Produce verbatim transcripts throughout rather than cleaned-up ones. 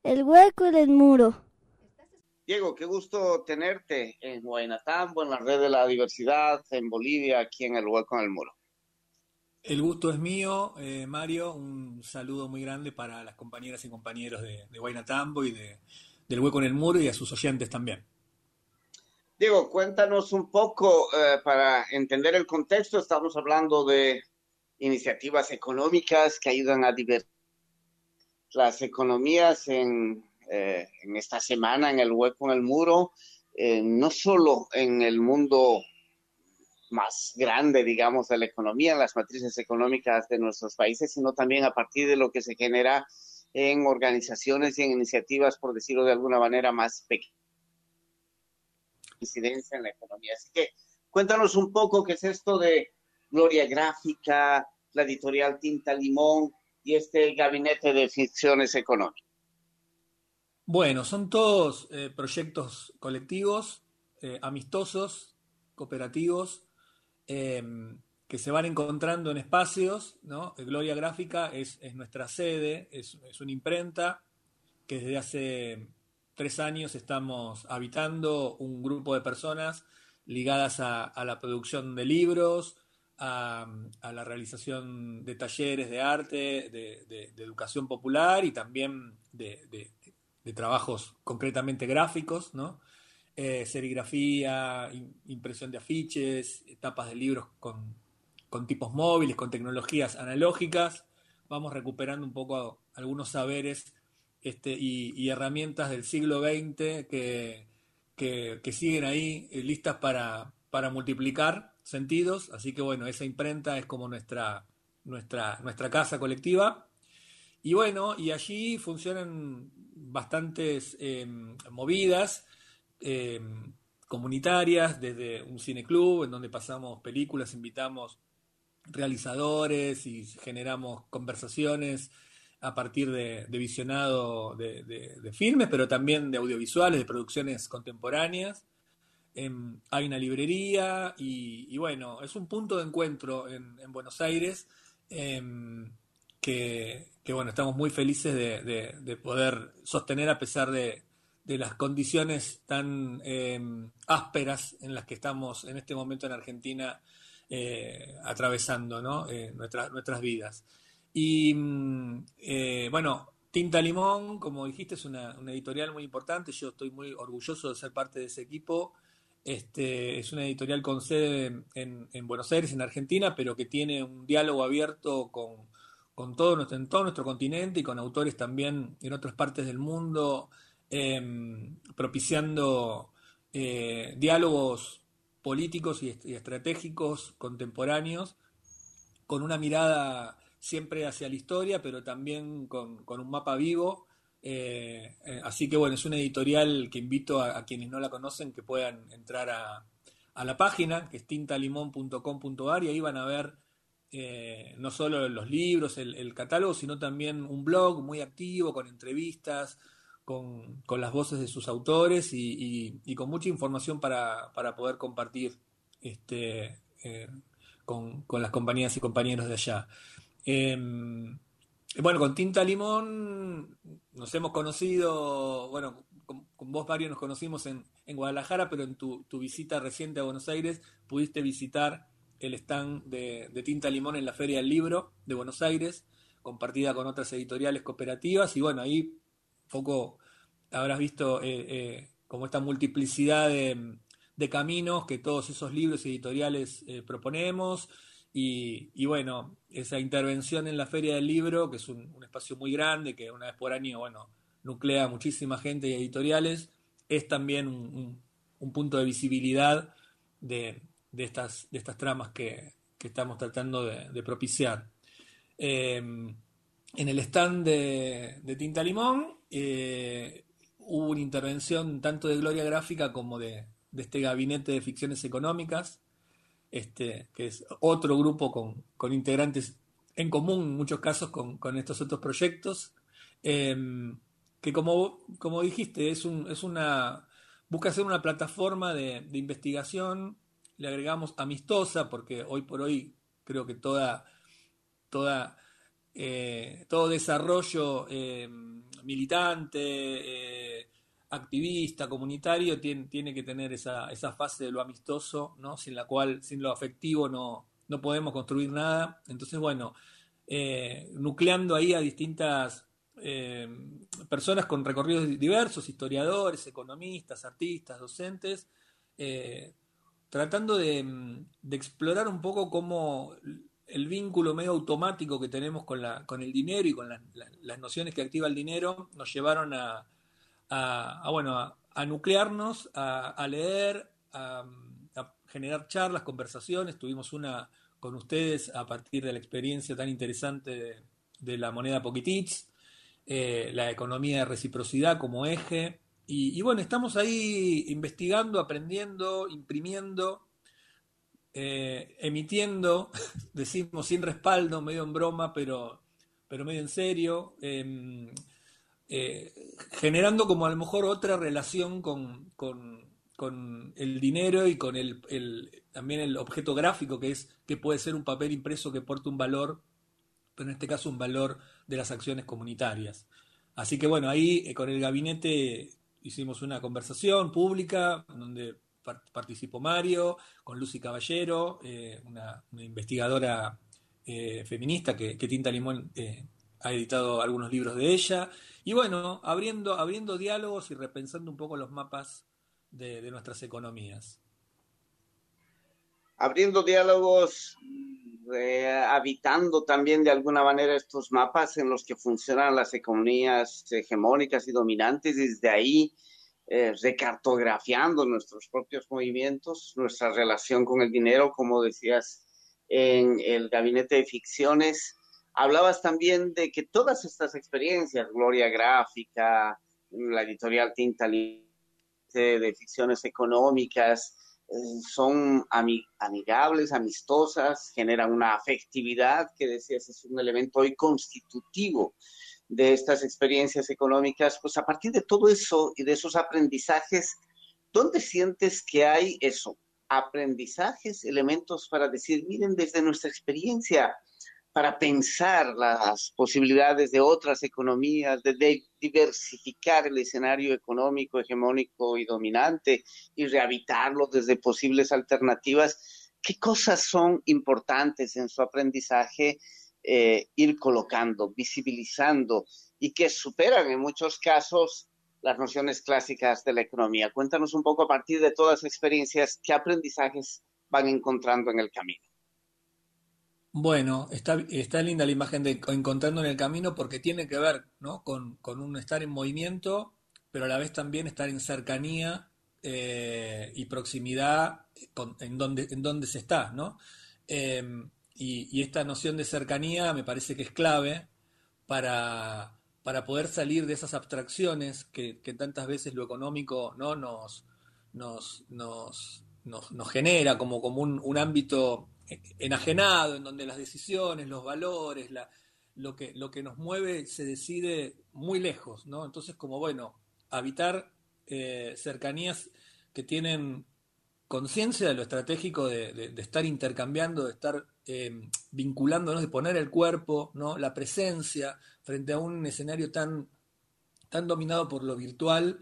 El hueco en el muro. Diego, qué gusto tenerte en Guaynatambo, en la red de la diversidad, en Bolivia, aquí en el Hueco en el Muro. El gusto es mío, eh, Mario. Un saludo muy grande para las compañeras y compañeros de, de Huayna Tambo y de, del Hueco en el Muro y a sus oyentes también. Diego, cuéntanos un poco eh, para entender el contexto. Estamos hablando de iniciativas económicas que ayudan a divertir las economías en, eh, en esta semana en el Hueco en el Muro, eh, no solo en el mundo más grande, digamos, de la economía, en las matrices económicas de nuestros países, sino también a partir de lo que se genera en organizaciones y en iniciativas, por decirlo de alguna manera, más pequeñas, incidencia en la economía. Así que cuéntanos un poco qué es esto de Gloria Gráfica, la editorial Tinta Limón y este gabinete de ficciones económicas. Bueno, son todos eh, proyectos colectivos, eh, amistosos, cooperativos, eh, que se van encontrando en espacios, ¿no? Gloria Gráfica es, es nuestra sede, es, es una imprenta que desde hace tres años estamos habitando un grupo de personas ligadas a, a la producción de libros, a, a, la realización de talleres de arte, de, de, de educación popular y también de, de, de trabajos concretamente gráficos, ¿no? Eh, serigrafía, impresión de afiches, tapas de libros con, con tipos móviles, con tecnologías analógicas. Vamos recuperando un poco algunos saberes este, y, y herramientas del siglo veinte que, que, que siguen ahí eh, listas para, para multiplicar sentidos. Así que bueno, esa imprenta es como nuestra, nuestra, nuestra casa colectiva. Y bueno, y allí funcionan bastantes eh, movidas eh, comunitarias, desde un cineclub en donde pasamos películas, invitamos realizadores y generamos conversaciones a partir de, de visionado de, de, de filmes, pero también de audiovisuales, de producciones contemporáneas. Eh, hay una librería y, y, bueno, es un punto de encuentro en, en Buenos Aires eh, que, que, bueno, estamos muy felices de, de, de poder sostener a pesar de, de las condiciones tan eh, ásperas en las que estamos en este momento en Argentina eh, atravesando, ¿no? eh, nuestras, nuestras vidas. Y mm, eh, bueno, Tinta Limón, como dijiste, es una, una editorial muy importante. Yo estoy muy orgulloso de ser parte de ese equipo. Este, es una editorial con sede en, en Buenos Aires, en Argentina, pero que tiene un diálogo abierto con, con todo nuestro, en todo nuestro continente y con autores también en otras partes del mundo, eh, propiciando eh, diálogos políticos y, y estratégicos contemporáneos con una mirada siempre hacia la historia, pero también con, con un mapa vivo. Eh, eh, así que bueno, es una editorial que invito a, a quienes no la conocen que puedan entrar a, a la página, que es tintalimón punto com punto ar, y ahí van a ver eh, no solo los libros, el, el catálogo, sino también un blog muy activo con entrevistas, con, con las voces de sus autores y, y, y con mucha información para, para poder compartir este, eh, con, con, las compañías y compañeros de allá. Eh, bueno, con Tinta Limón nos hemos conocido, bueno, con, con vos, Mario, nos conocimos en, en Guadalajara, pero en tu, tu, visita reciente a Buenos Aires pudiste visitar el stand de, de Tinta Limón en la Feria del Libro de Buenos Aires, compartida con otras editoriales cooperativas, y bueno, ahí poco habrás visto eh, eh, como esta multiplicidad de, de, caminos que todos esos libros editoriales eh, proponemos. Y, y bueno, esa intervención en la Feria del Libro, que es un, un espacio muy grande, que una vez por año, bueno, nuclea muchísima gente y editoriales, es también un, un, un punto de visibilidad de, de, estas, de estas tramas que, que estamos tratando de, de propiciar. Eh, en el stand de, de Tinta Limón eh, hubo una intervención tanto de Gloria Gráfica como de, de este gabinete de ficciones económicas, este, que es otro grupo con, con integrantes en común en muchos casos con, con estos otros proyectos, eh, que como, como dijiste, es, un, es una, busca ser una plataforma de, de investigación, le agregamos amistosa, porque hoy por hoy creo que toda, toda eh, todo desarrollo eh, militante, eh, activista, comunitario, tiene, tiene que tener esa, esa fase de lo amistoso, ¿no? Sin la cual, sin lo afectivo no, no podemos construir nada. Entonces, bueno, eh, nucleando ahí a distintas eh, personas con recorridos diversos, historiadores, economistas, artistas, docentes, eh, tratando de, de explorar un poco cómo el vínculo medio automático que tenemos con, la, con el dinero y con la, la, las nociones que activa el dinero nos llevaron a, a, a bueno, a, a nuclearnos, a, a leer, a, a generar charlas, conversaciones. Tuvimos una con ustedes a partir de la experiencia tan interesante de, de la moneda Pocketich, eh, la economía de reciprocidad como eje. Y, y bueno, estamos ahí investigando, aprendiendo, imprimiendo, eh, emitiendo, decimos sin respaldo, medio en broma, pero, pero medio en serio, eh, eh, generando como a lo mejor otra relación con, con, con el dinero y con el, el, también el objeto gráfico, que es que puede ser un papel impreso que porte un valor, pero en este caso un valor de las acciones comunitarias. Así que bueno, ahí eh, con el gabinete hicimos una conversación pública donde participó Mario, con Lucy Caballero, eh, una, una, investigadora eh, feminista que, que Tinta Limón eh, ha editado algunos libros de ella, y bueno, abriendo, abriendo diálogos y repensando un poco los mapas de, de nuestras economías. Abriendo diálogos, eh, habitando también de alguna manera estos mapas en los que funcionan las economías hegemónicas y dominantes, y desde ahí eh, recartografiando nuestros propios movimientos, nuestra relación con el dinero, como decías en el gabinete de ficciones. Hablabas también de que todas estas experiencias, Gloria Gráfica, la editorial Tinta Limón, de ficciones económicas, eh, son ami amigables, amistosas, generan una afectividad que decías es un elemento hoy constitutivo de estas experiencias económicas. Pues a partir de todo eso y de esos aprendizajes, ¿dónde sientes que hay eso? Aprendizajes, elementos para decir, miren, desde nuestra experiencia, para pensar las posibilidades de otras economías, de, de diversificar el escenario económico, hegemónico y dominante y rehabilitarlo desde posibles alternativas. ¿Qué cosas son importantes en su aprendizaje eh, ir colocando, visibilizando y que superan en muchos casos las nociones clásicas de la economía? Cuéntanos un poco a partir de todas las experiencias, ¿qué aprendizajes van encontrando en el camino? Bueno, está, está linda la imagen de encontrando en el camino porque tiene que ver, ¿no? con, con un estar en movimiento, pero a la vez también estar en cercanía eh, y proximidad con- en donde, en donde se está, ¿no? Eh, y, y esta noción de cercanía me parece que es clave para, para poder salir de esas abstracciones que, que tantas veces lo económico, ¿no? nos, nos, nos, nos, nos genera como, como un, un ámbito enajenado en donde las decisiones, los valores, la, lo, que, lo que nos mueve se decide muy lejos, ¿no? Entonces, como bueno, habitar eh, cercanías que tienen conciencia de lo estratégico de, de, de estar intercambiando, de estar eh, vinculándonos, de poner el cuerpo, ¿no? La presencia frente a un escenario tan, tan dominado por lo virtual,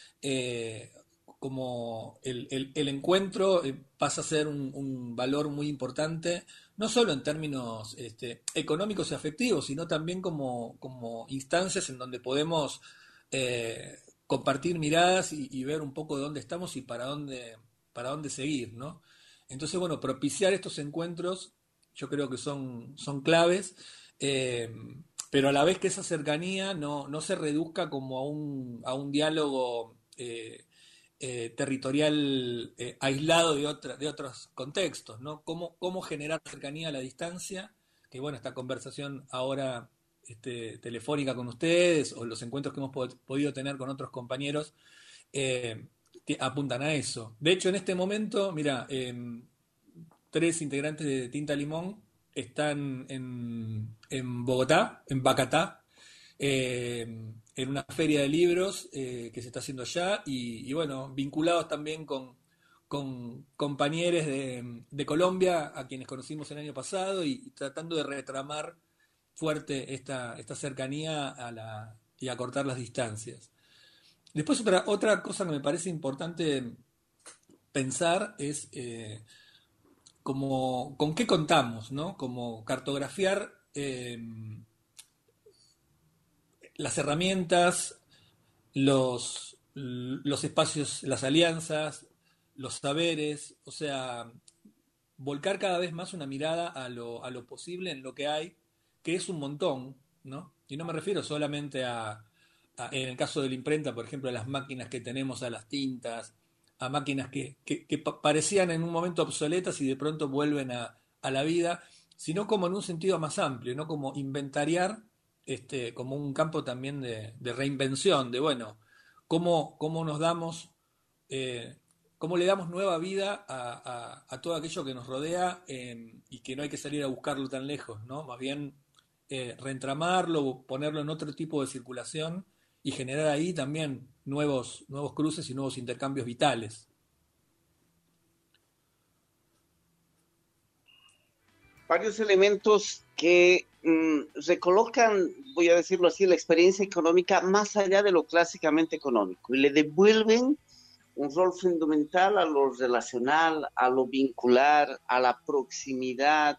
eh, como el, el, el encuentro eh, pasa a ser un, un, valor muy importante, no solo en términos este, económicos y afectivos, sino también como, como instancias en donde podemos eh, compartir miradas y, y, ver un poco de dónde estamos y para dónde, para dónde seguir, ¿no? Entonces, bueno, propiciar estos encuentros yo creo que son, son claves, eh, pero a la vez que esa cercanía no, no se reduzca como a un, a un diálogo eh, eh, territorial eh, aislado de, otra, de otros contextos, ¿no? ¿Cómo, cómo generar cercanía a la distancia? Que bueno, esta conversación ahora este, telefónica con ustedes o los encuentros que hemos pod podido tener con otros compañeros eh, apuntan a eso. De hecho, en este momento, mira, eh, tres integrantes de Tinta Limón están en, en Bogotá, en Bacatá, eh, en una feria de libros eh, que se está haciendo allá y, y bueno, vinculados también con, con compañeros de, de Colombia a quienes conocimos el año pasado y, y tratando de retramar fuerte esta, esta cercanía a la, y a cortar las distancias. Después otra, otra cosa que me parece importante pensar es eh, como, con qué contamos, ¿no? Como cartografiar eh, las herramientas, los, los espacios, las alianzas, los saberes, o sea, volcar cada vez más una mirada a lo, a lo posible en lo que hay, que es un montón, ¿no? Y no me refiero solamente a, a, en el caso de la imprenta, por ejemplo, a las máquinas que tenemos, a las tintas, a máquinas que, que, que parecían en un momento obsoletas y de pronto vuelven a, a la vida, sino como en un sentido más amplio, ¿no? Como inventariar, este, como un campo también de, de reinvención, de bueno, cómo, cómo nos damos eh, cómo le damos nueva vida a, a, a todo aquello que nos rodea eh, y que no hay que salir a buscarlo tan lejos, ¿no? Más bien eh, reentramarlo, ponerlo en otro tipo de circulación y generar ahí también nuevos, nuevos cruces y nuevos intercambios vitales. Varios elementos que mmm, recolocan, voy a decirlo así, la experiencia económica más allá de lo clásicamente económico y le devuelven un rol fundamental a lo relacional, a lo vincular, a la proximidad,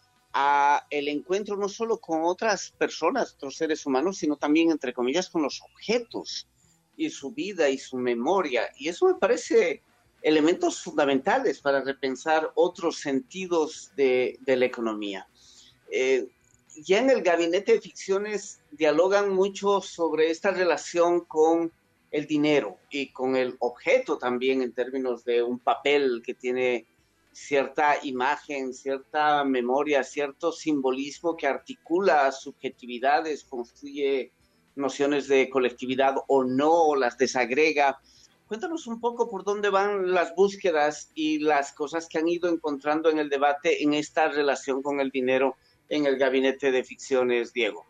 a el encuentro no solo con otras personas, otros seres humanos, sino también, entre comillas, con los objetos y su vida y su memoria. Y eso me parece elementos fundamentales para repensar otros sentidos de, de la economía. Eh, ya en el gabinete de ficciones dialogan mucho sobre esta relación con el dinero y con el objeto también en términos de un papel que tiene cierta imagen, cierta memoria, cierto simbolismo que articula subjetividades, construye nociones de colectividad o no, las desagrega. Cuéntanos un poco por dónde van las búsquedas y las cosas que han ido encontrando en el debate en esta relación con el dinero en el gabinete de ficciones, Diego.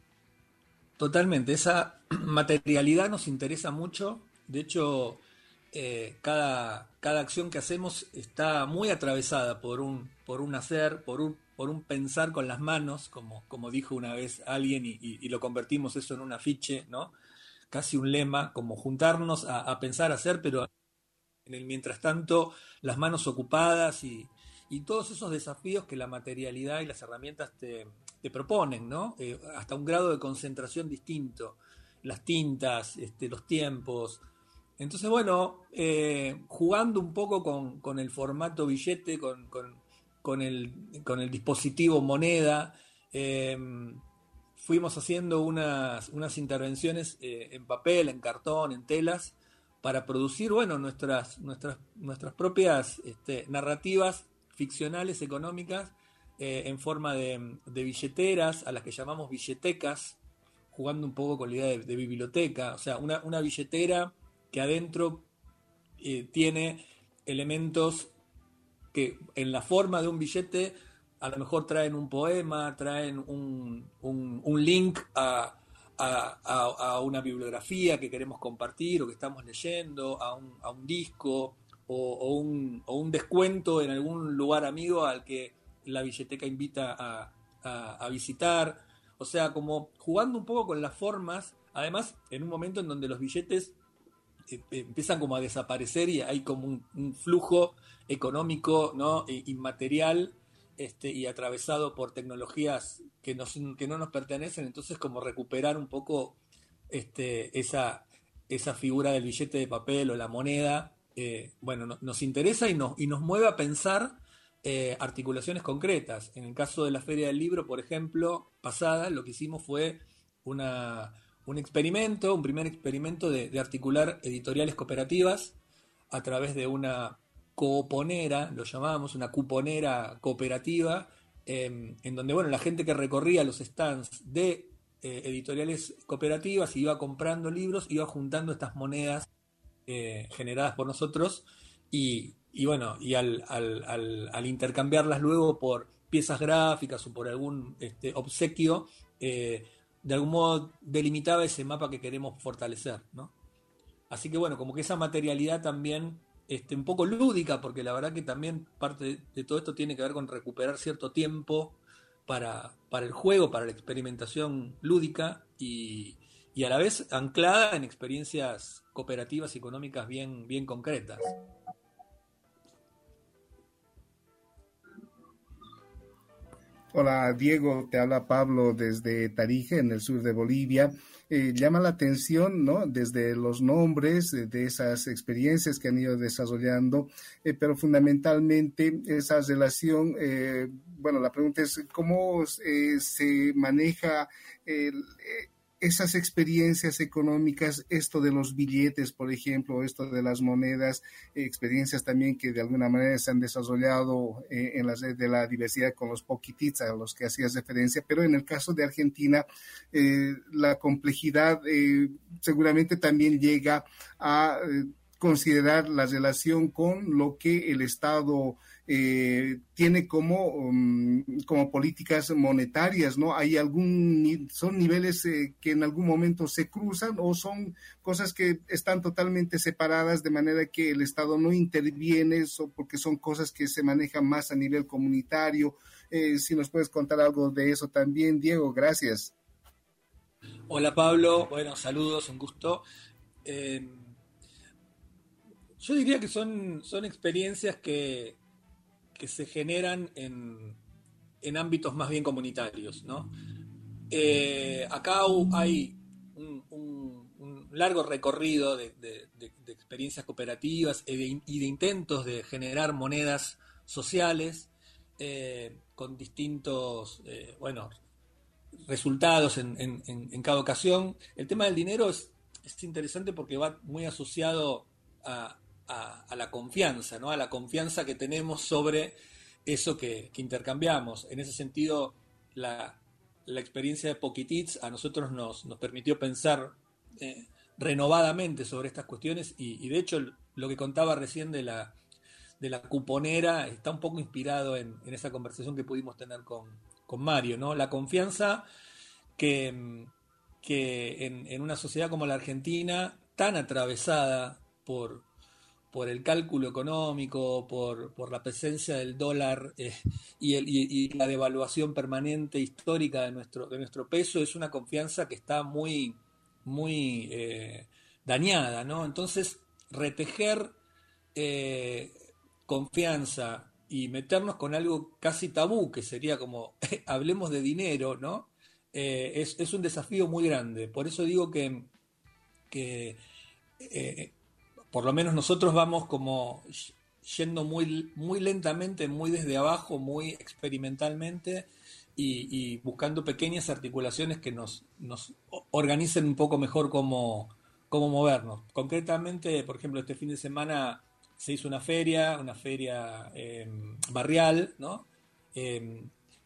Totalmente, esa materialidad nos interesa mucho. De hecho, eh, cada, cada acción que hacemos está muy atravesada por un, por un hacer, por un, por un pensar con las manos, como, como dijo una vez alguien, y, y, y lo convertimos eso en un afiche, ¿no? Casi un lema, como juntarnos a, a pensar, a hacer, pero en el mientras tanto, las manos ocupadas y, y todos esos desafíos que la materialidad y las herramientas te, te proponen, ¿no? Eh, hasta un grado de concentración distinto, las tintas, este, los tiempos. Entonces, bueno, eh, jugando un poco con, con el formato billete, con, con, con, el, con el dispositivo moneda, eh, fuimos haciendo unas, unas intervenciones eh, en papel, en cartón, en telas, para producir, bueno, nuestras, nuestras, nuestras propias este, narrativas ficcionales económicas eh, en forma de, de billeteras, a las que llamamos billetecas, jugando un poco con la idea de, de biblioteca, o sea, una, una billetera que adentro eh, tiene elementos que en la forma de un billete a lo mejor traen un poema, traen un, un, un link a, a, a, a, una bibliografía que queremos compartir o que estamos leyendo, a un, a un disco o, o, un, o un descuento en algún lugar amigo al que la billeteca invita a, a, a visitar. O sea, como jugando un poco con las formas, además en un momento en donde los billetes eh, empiezan como a desaparecer y hay como un, un flujo económico, ¿no? E, inmaterial este, y atravesado por tecnologías que, nos, que no nos pertenecen, entonces como recuperar un poco este, esa, esa figura del billete de papel o la moneda, eh, bueno, no, nos interesa y nos, y nos mueve a pensar eh, articulaciones concretas. En el caso de la Feria del Libro, por ejemplo, pasada, lo que hicimos fue una, un experimento, un primer experimento de, de articular editoriales cooperativas a través de una cooponera, lo llamábamos, una cuponera cooperativa, eh, en donde, bueno, la gente que recorría los stands de eh, editoriales cooperativas iba comprando libros, iba juntando estas monedas eh, generadas por nosotros y, y bueno, y al, al, al, al, intercambiarlas luego por piezas gráficas o por algún este, obsequio, eh, de algún modo delimitaba ese mapa que queremos fortalecer, ¿no? Así que bueno, como que esa materialidad también este, un poco lúdica, porque la verdad que también parte de, de todo esto tiene que ver con recuperar cierto tiempo para, para el juego, para la experimentación lúdica y, y a la vez anclada en experiencias cooperativas y económicas bien, bien concretas. Hola Diego, te habla Pablo desde Tarija, en el sur de Bolivia. Eh, llama la atención, ¿no? Desde los nombres eh, de esas experiencias que han ido desarrollando, eh, pero fundamentalmente esa relación, eh, bueno, la pregunta es cómo eh, se maneja el, eh, esas experiencias económicas, esto de los billetes, por ejemplo, esto de las monedas, eh, experiencias también que de alguna manera se han desarrollado eh, en la red de la diversidad con los poquitits a los que hacías referencia, pero en el caso de Argentina, eh, la complejidad eh, seguramente también llega a eh, considerar la relación con lo que el Estado eh, tiene como, um, como políticas monetarias, ¿no? ¿Hay algún, son niveles eh, que en algún momento se cruzan o son cosas que están totalmente separadas de manera que el Estado no interviene so, porque son cosas que se manejan más a nivel comunitario? Eh, si nos puedes contar algo de eso también, Diego, gracias. Hola Pablo, bueno, saludos, un gusto. Eh, yo diría que son, son experiencias que, que se generan en, en ámbitos más bien comunitarios, ¿no? Eh, acá hay un, un, un largo recorrido de, de, de, de experiencias cooperativas y de, y de intentos de generar monedas sociales eh, con distintos, eh, bueno, resultados en, en, en cada ocasión. El tema del dinero es, es interesante porque va muy asociado a, a, a la confianza, ¿no? A la confianza que tenemos sobre eso que, que intercambiamos. En ese sentido, la, la experiencia de Poquitits a nosotros nos, nos permitió pensar eh, renovadamente sobre estas cuestiones y, y de hecho lo que contaba recién de la, de la cuponera está un poco inspirado en, en esa conversación que pudimos tener con, con Mario, ¿no? La confianza que, que en, en una sociedad como la Argentina, tan atravesada por, por el cálculo económico, por, por la presencia del dólar eh, y, el, y, y la devaluación permanente histórica de nuestro, de nuestro peso, es una confianza que está muy, muy eh, dañada, ¿no? Entonces, retejer eh, confianza y meternos con algo casi tabú, que sería como, hablemos de dinero, ¿no? Eh, es, es un desafío muy grande. Por eso digo que, que eh, por lo menos nosotros vamos como yendo muy, muy lentamente, muy desde abajo, muy experimentalmente y, y buscando pequeñas articulaciones que nos, nos organicen un poco mejor cómo, cómo movernos. Concretamente, por ejemplo, este fin de semana se hizo una feria, una feria eh, barrial, ¿no? Eh,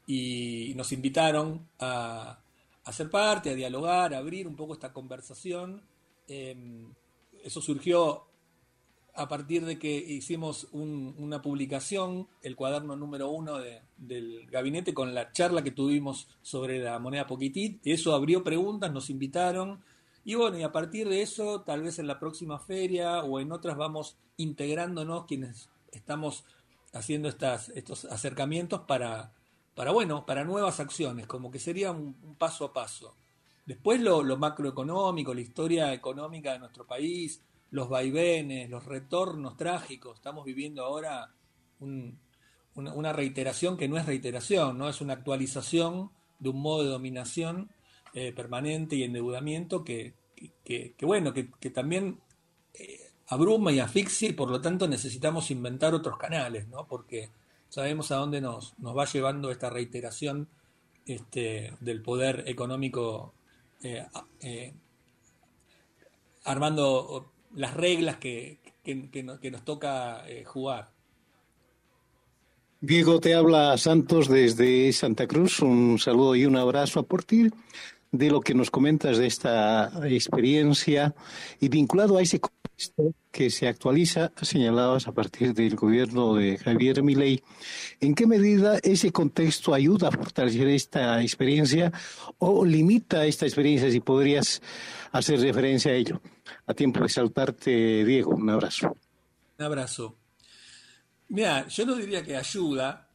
y nos invitaron a, a ser parte, a dialogar, a abrir un poco esta conversación. Eh, eso surgió a partir de que hicimos un, una publicación, el cuaderno número uno de, del gabinete, con la charla que tuvimos sobre la moneda Poquitit. Eso abrió preguntas, nos invitaron. Y bueno, y a partir de eso, tal vez en la próxima feria o en otras vamos integrándonos quienes estamos haciendo estas, estos acercamientos para, para, bueno, para nuevas acciones, como que sería un, un paso a paso. Después lo, lo macroeconómico, la historia económica de nuestro país, los vaivenes, los retornos trágicos. Estamos viviendo ahora un, una, una reiteración que no es reiteración, ¿no? Es una actualización de un modo de dominación Eh, permanente y endeudamiento que, que, que bueno, que, que también eh, abruma y asfixia y por lo tanto necesitamos inventar otros canales, ¿no? Porque sabemos a dónde nos, nos va llevando esta reiteración este, del poder económico eh, eh, armando las reglas que, que, que, nos, que nos toca eh, jugar. Diego, te habla Santos desde Santa Cruz. Un saludo y un abrazo a partir de lo que nos comentas de esta experiencia y vinculado a ese contexto que se actualiza, señalabas, a partir del gobierno de Javier Milei. ¿En qué medida ese contexto ayuda a fortalecer esta experiencia o limita esta experiencia, si podrías hacer referencia a ello? A tiempo de saltarte, Diego, un abrazo. Un abrazo. Mira, yo no diría que ayuda,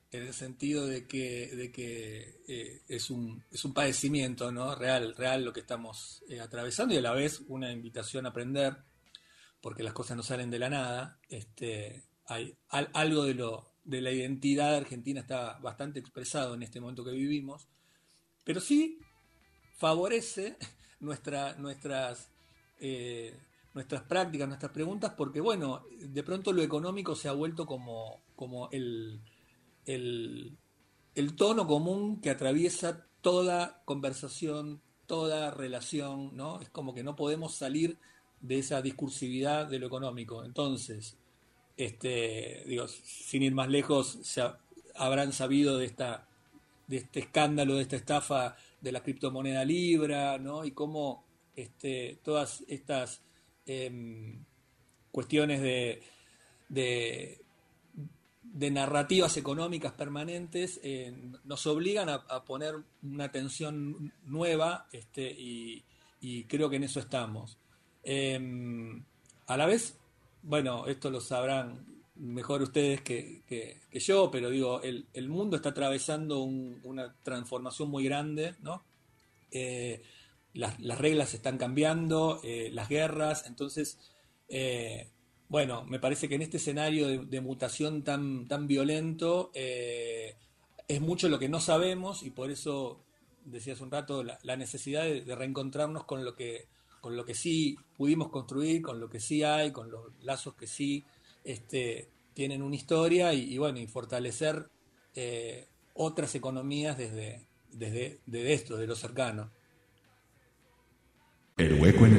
en el sentido de que, de que eh, es, un, es un padecimiento, ¿no? real, real lo que estamos eh, atravesando, y a la vez una invitación a aprender, porque las cosas no salen de la nada. Este, hay al, algo de, lo, de la identidad argentina está bastante expresado en este momento que vivimos, pero sí favorece nuestra, nuestras, eh, nuestras prácticas, nuestras preguntas, porque bueno, de pronto lo económico se ha vuelto como, como el... El, el tono común que atraviesa toda conversación, toda relación, ¿no? Es como que no podemos salir de esa discursividad de lo económico. Entonces, este, digo, sin ir más lejos, se ha, habrán sabido de esta, de este escándalo, de esta estafa de la criptomoneda Libra, ¿no? Y cómo este, todas estas eh, cuestiones de, de de narrativas económicas permanentes eh, nos obligan a, a poner una atención nueva, este, y, y creo que en eso estamos. Eh, a la vez, bueno, esto lo sabrán mejor ustedes que, que, que yo, pero digo, el, el mundo está atravesando un, una transformación muy grande, ¿no? Eh, las, las reglas están cambiando, eh, las guerras, entonces... Eh, Bueno, me parece que en este escenario de, de mutación tan, tan violento eh, es mucho lo que no sabemos, y por eso decía hace un rato la, la necesidad de, de reencontrarnos con lo que con lo que sí pudimos construir, con lo que sí hay, con los lazos que sí este, tienen una historia, y, y bueno, y fortalecer eh, otras economías desde, desde, desde esto, de lo cercano. El hueco en el